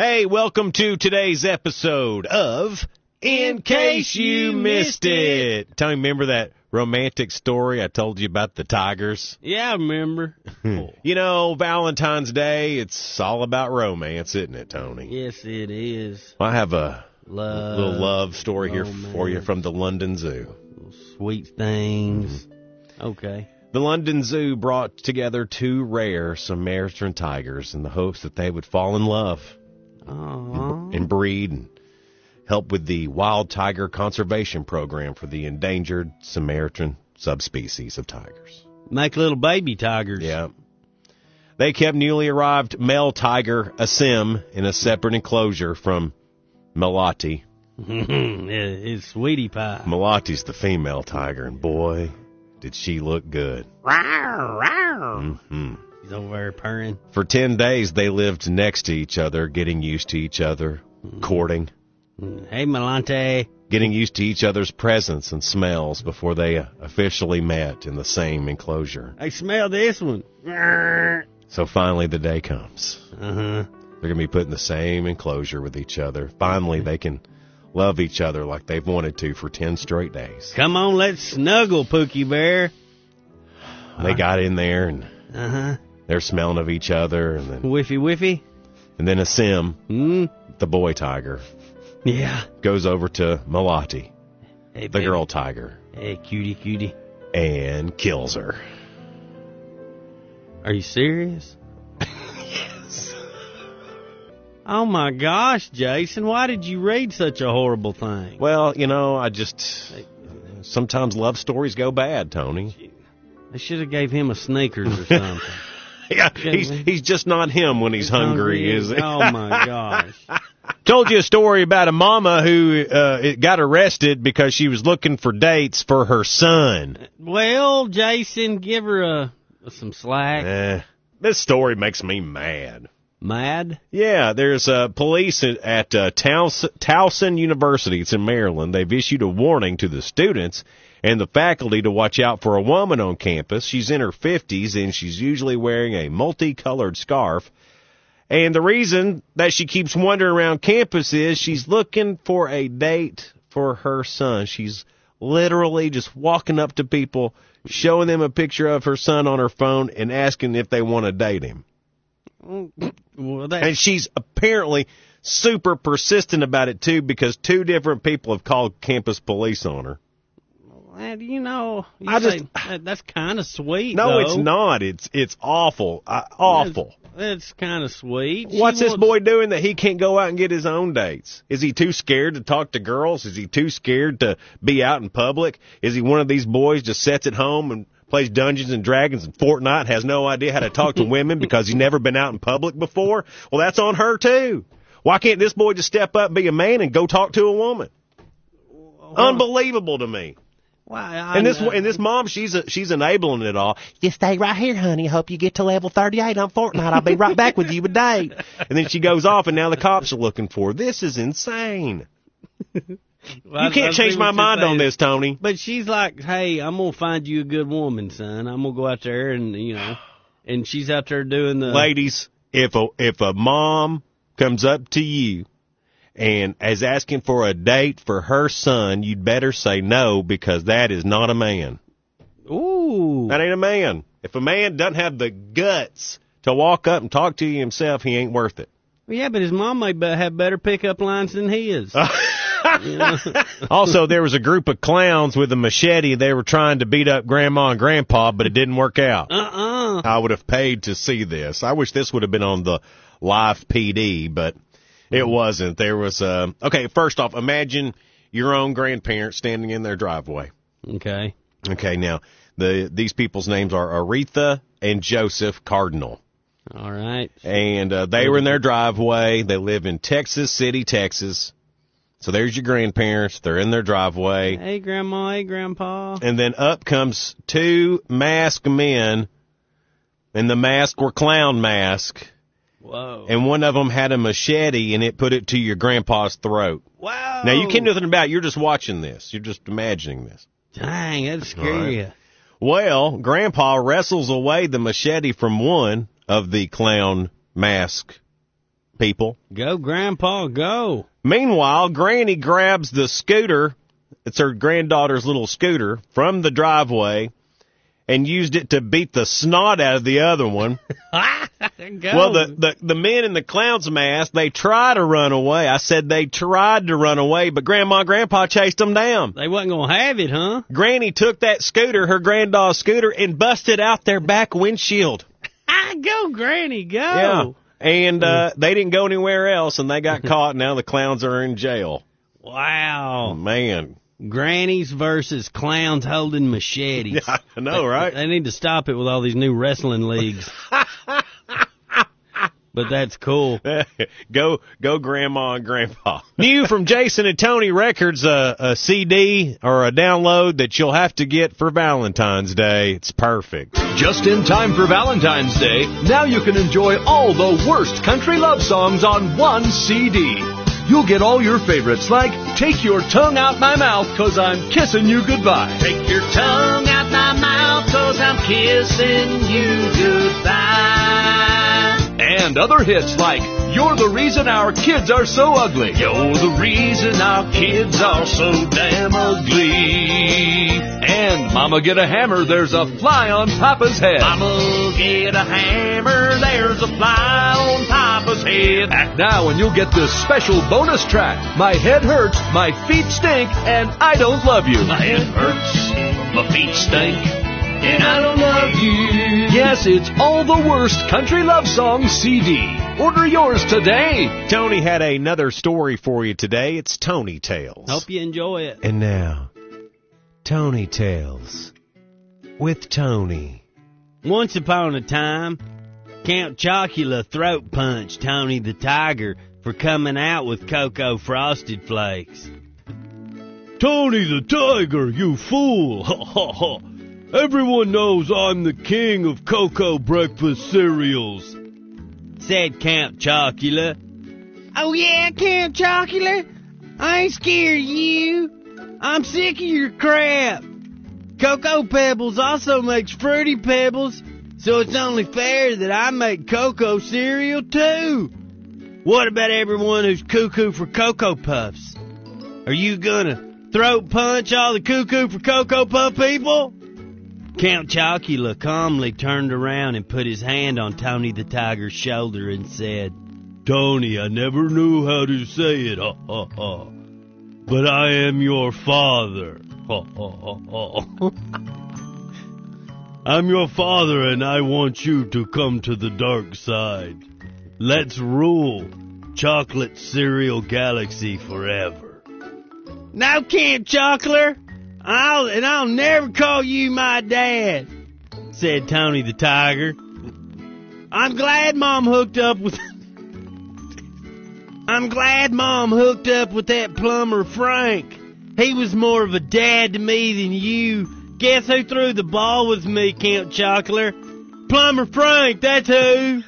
Hey, welcome to today's episode of In Case You Missed It. Tony, remember that romantic story I told you about the tigers? Yeah, I remember. You know, Valentine's Day, it's all about romance, isn't it, Tony? Yes, it is. Well, I have a Love, little love story here romance, for you from the London Zoo. sweet things. Okay. The London Zoo brought together two rare Samaritan tigers in the hopes that they would fall in love and breed and help with the Wild Tiger Conservation Program for the endangered Samaritan subspecies of tigers. Make little baby tigers. Yeah. They kept newly arrived male tiger Asim in a separate enclosure from Melati. It's sweetie pie. Melati's the female tiger, and boy, did she look good. Mm-hmm. He's over there purring. For 10 days, they lived next to each other, getting used to each other, courting, Hey, Melante. getting used to each other's presence and smells before they officially met in the same enclosure. I smell this one. So finally the day comes. Uh-huh. They're going to be put in the same enclosure with each other. Finally, they can love each other like they've wanted to for 10 straight days. Come on, let's snuggle, Pookie Bear. They got in there, and Uh-huh. they're smelling of each other. And Whiffy, whiffy. then Asim, Mm. the boy tiger, Yeah. goes over to Melati, Hey, the baby. girl tiger, Hey, cutie, cutie. and kills her. Are you serious? Yes. Oh, my gosh, Jason. Why did you read such a horrible thing? Well, you know, sometimes love stories go bad, Tony. They should have gave him a Snickers or something. Yeah, he's just not him when he's hungry, is he? Oh, my gosh. Told you a story about a mama who got arrested because she was looking for dates for her son. Well, Jason, give her some slack. This story makes me mad. Mad? Yeah, there's police at Towson University. It's in Maryland. They've issued a warning to the students and the faculty to watch out for a woman on campus. She's in her 50s, and she's usually wearing a multicolored scarf. And the reason that she keeps wandering around campus is she's looking for a date for her son. She's literally just walking up to people, showing them a picture of her son on her phone, and asking if they want to date him. Well, And she's apparently super persistent about it, too, because two different people have called campus police on her. you know, that's kind of sweet. No, though. it's not. It's awful. Awful. That's kind of sweet. What's this boy doing that he can't go out and get his own dates? Is he too scared to talk to girls? Is he too scared to be out in public? Is he one of these boys just sits at home and plays Dungeons and Dragons and Fortnite and has no idea how to talk to women because he's never been out in public before? Well, that's on her, too. Why can't this boy just step up and be a man and go talk to a woman? Unbelievable to me. Well, And this mom, she's enabling it all. Just stay right here, honey. I hope you get to level 38 on Fortnite. I'll be right back with you with date. And then she goes off, and now the cops are looking for her. This is insane. Well, You can't change my mind on this, Tony. But she's like, hey, I'm going to find you a good woman, son. I'm going to go out there and, and she's out there doing the... Ladies, if a mom comes up to you and is asking for a date for her son, you'd better say no, because that is not a man. Ooh. That ain't a man. If a man doesn't have the guts to walk up and talk to you himself, he ain't worth it. Yeah, but his mom may have better pickup lines than his. Also, there was a group of clowns with a machete. They were trying to beat up Grandma and Grandpa, but it didn't work out. I would have paid to see this. I wish this would have been on the live PD, but it wasn't. There was okay, first off, imagine your own grandparents standing in their driveway. Okay. Okay, now, these people's names are Aretha and Joseph Cardinal. All right. And they were in their driveway. They live in Texas City, Texas. So there's your grandparents. They're in their driveway. Hey, Grandma. Hey, Grandpa. And then up comes two masked men, and the masks were clown masks. Whoa. And one of them had a machete, and it put it to your grandpa's throat. Wow. Now, you can't do nothing about it. You're just watching this. You're just imagining this. Dang, that'd scare you. Well, Grandpa wrestles away the machete from one of the clown mask people. Go, Grandpa, go. Meanwhile, Granny grabs the scooter, it's her granddaughter's little scooter, from the driveway and used it to beat the snot out of the other one. Go. Well, the men in the clown's mask, they try to run away. I said they tried to run away, but Grandma and Grandpa chased them down. They wasn't going to have it, huh? Granny took that scooter, her granddaughter's scooter, and busted out their back windshield. Go, Granny, go. Yeah. And they didn't go anywhere else, and they got caught. Now the clowns are in jail. Wow. Man. Grannies versus clowns holding machetes. Yeah, I know, right? They need to stop it with all these new wrestling leagues. But that's cool. Go, Grandma and Grandpa. New from Jason and Tony Records, a CD or a download that you'll have to get for Valentine's Day. It's perfect. Just in time for Valentine's Day, now you can enjoy all the worst country love songs on one CD. You'll get all your favorites like Take Your Tongue Out My Mouth 'Cause I'm Kissing You Goodbye. Take your tongue out my mouth 'cause I'm kissing you goodbye. And other hits like You're the Reason Our Kids Are So Ugly. You're the reason our kids are so damn ugly. And Mama Get a Hammer, There's a Fly on Papa's Head. Mama get a hammer, there's a fly on Papa's head. Act now and you'll get this special bonus track, My Head Hurts, My Feet Stink, and I Don't Love You. My head hurts, my feet stink, and I don't love you. Yes, it's all the worst country love songs CD. Order yours today. Tony had another story for you today. It's Tony Tales. Hope you enjoy it. And now, Tony Tales with Tony. Once upon a time, Count Chocula throat punched Tony the Tiger for coming out with Cocoa Frosted Flakes. Tony the Tiger, you fool! Ha ha ha! Everyone knows I'm the king of cocoa breakfast cereals, said Count Chocula. Oh yeah, Count Chocula? I ain't scared of you. I'm sick of your crap. Cocoa Pebbles also makes Fruity Pebbles, so it's only fair that I make cocoa cereal too. What about everyone who's cuckoo for Cocoa Puffs? Are you gonna throat punch all the cuckoo for Cocoa Puff people? Count Chocula calmly turned around and put his hand on Tony the Tiger's shoulder and said, Tony, I never knew how to say it, ha ha ha. But I am your father. Ha ha ha ha. I'm your father and I want you to come to the dark side. Let's rule Chocolate Cereal Galaxy forever. Now, Camp Chocolate, I'll never call you my dad, said Tony the Tiger. I'm glad Mom hooked up with that plumber Frank. He was more of a dad to me than you. Guess who threw the ball with me, Camp Chocolate? Plumber Frank, that's who.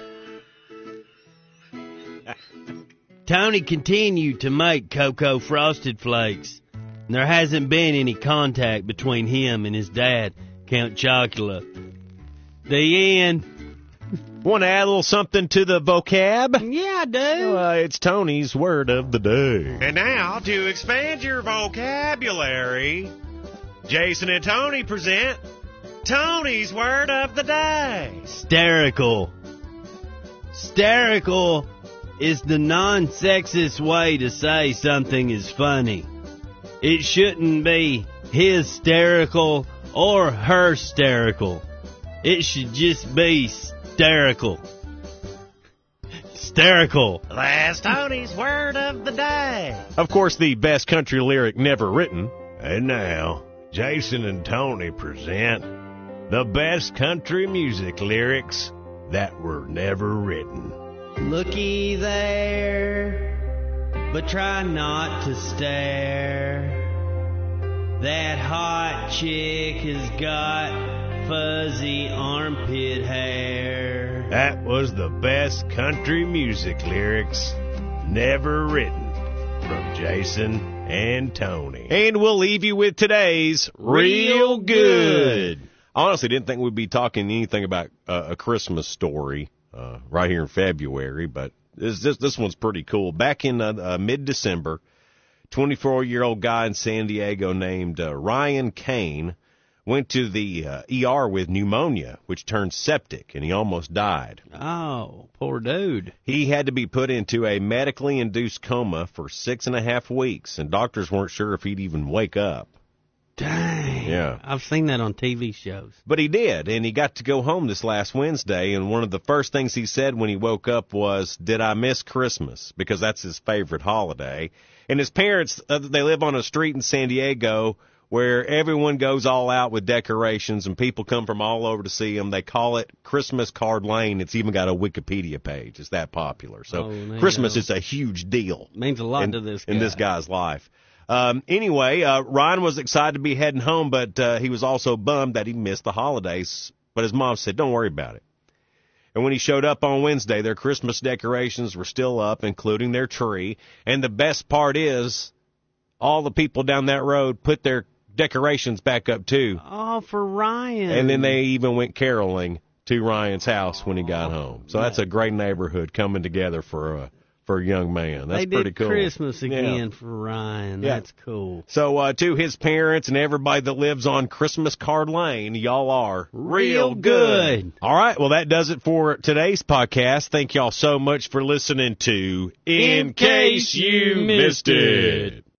Tony continued to make Cocoa Frosted Flakes. There hasn't been any contact between him and his dad, Count Chocula. The end. Want to add a little something to the vocab? Yeah, I do. It's Tony's word of the day. And now, to expand your vocabulary, Jason and Tony present Tony's word of the day. Hysterical. Hysterical is the non-sexist way to say something is funny. It shouldn't be hysterical or her-sterical. It should just be hysterical. Hysterical. That's Tony's word of the day. Of course, the best country lyric never written. And now, Jason and Tony present the best country music lyrics that were never written. Looky there, but try not to stare. That hot chick has got fuzzy armpit hair. That was the best country music lyrics never written from Jason and Tony. And we'll leave you with today's Real Good. I honestly didn't think we'd be talking anything about a Christmas story right here in February, but This one's pretty cool. Back in mid-December, 24-year-old guy in San Diego named Ryan Kane went to the ER with pneumonia, which turned septic, and he almost died. Oh, poor dude. He had to be put into a medically induced coma for 6.5 weeks, and doctors weren't sure if he'd even wake up. Dang. Yeah. I've seen that on TV shows. But he did, and he got to go home this last Wednesday, and one of the first things he said when he woke up was, "Did I miss Christmas?" Because that's his favorite holiday. And his parents, they live on a street in San Diego where everyone goes all out with decorations, and people come from all over to see them. They call it Christmas Card Lane. It's even got a Wikipedia page. It's that popular. So Christmas is a huge deal. Means a lot to this guy. In this guy's life. Anyway, Ryan was excited to be heading home, but he was also bummed that he missed the holidays. But his mom said, "Don't worry about it." And when he showed up on Wednesday, their Christmas decorations were still up, including their tree. And the best part is, all the people down that road put their decorations back up, too. Oh, for Ryan. And then they even went caroling to Ryan's house when he got home. So that's a great neighborhood coming together for a young man. That's pretty cool. They did Christmas again for Ryan. Yeah. That's cool. So to his parents and everybody that lives on Christmas Card Lane, y'all are real good. All right, well, that does it for today's podcast. Thank y'all so much for listening to In Case You Missed It.